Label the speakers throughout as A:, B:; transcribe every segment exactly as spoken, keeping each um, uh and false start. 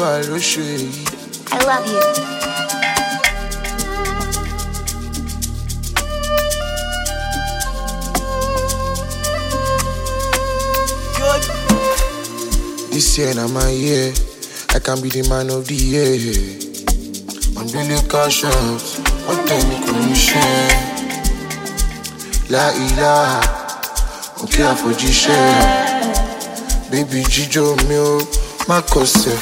A: Olúwa ló ṣe èyí.
B: I love you.
A: This year na my year, I can be the man of the year. I'm really cash out, what time you can share? La ilaha, okay I for share. Baby Jijo mi o, ma kose.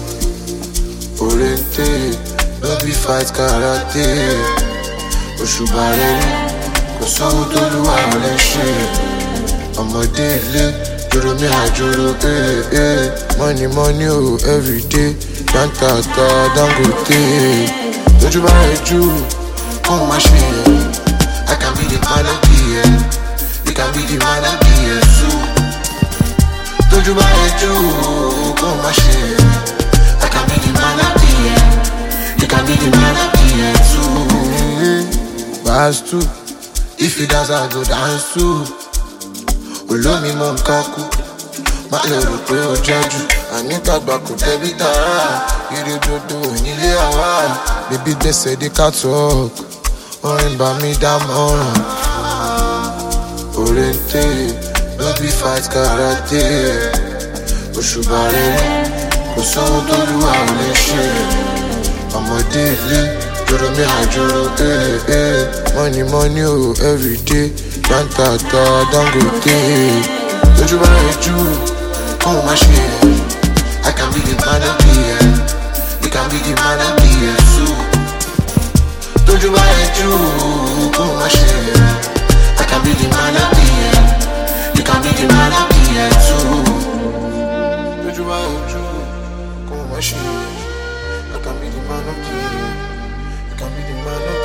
A: Oriente, baby fight karate. Oṣubare, kò sówó t'Olúwa ò lè ṣe. Ọmọdé ilé. Joro mi ajoro, eh, eh. Money, money, oh, every day. Dantata, Dangote. Tójú bá rẹ̀ jù, oh my shit. I can be the man of the year. You can be the man of the year too. Tójú bá rẹ̀ jù, oh my shit. I can be the man of the year. You can be the man of the year too. Pass two. If you dance, I go dance too. Olómi mọ nǹkan kú, má lè rò pé ó jẹ́jú. Àníkàgbà kò tẹ́bí tààrà, eré dodo nílé àwa. Bébí gbèsè dé ká talk, orin bá mi dámọ̀ràn. Oriente, baby fight karate. Òṣùbà rere, kò sówó t'Olúwa ò lè ṣe. Ọmọdé ilé, joro mi àjòrò, eh, eh. Money, money, oh, every day. Dantata, Dangote. Tójú bá rẹ̀ jù, oh my shit. I can be the man of the year. You can be the man of the year too. Tójú bá rẹ̀ jù, oh my shit. I can be the man of the year. You can be the man of the year too. Tójú bá rẹ̀ jù, oh my shit. I can be the man of the year. You can be the man of the year.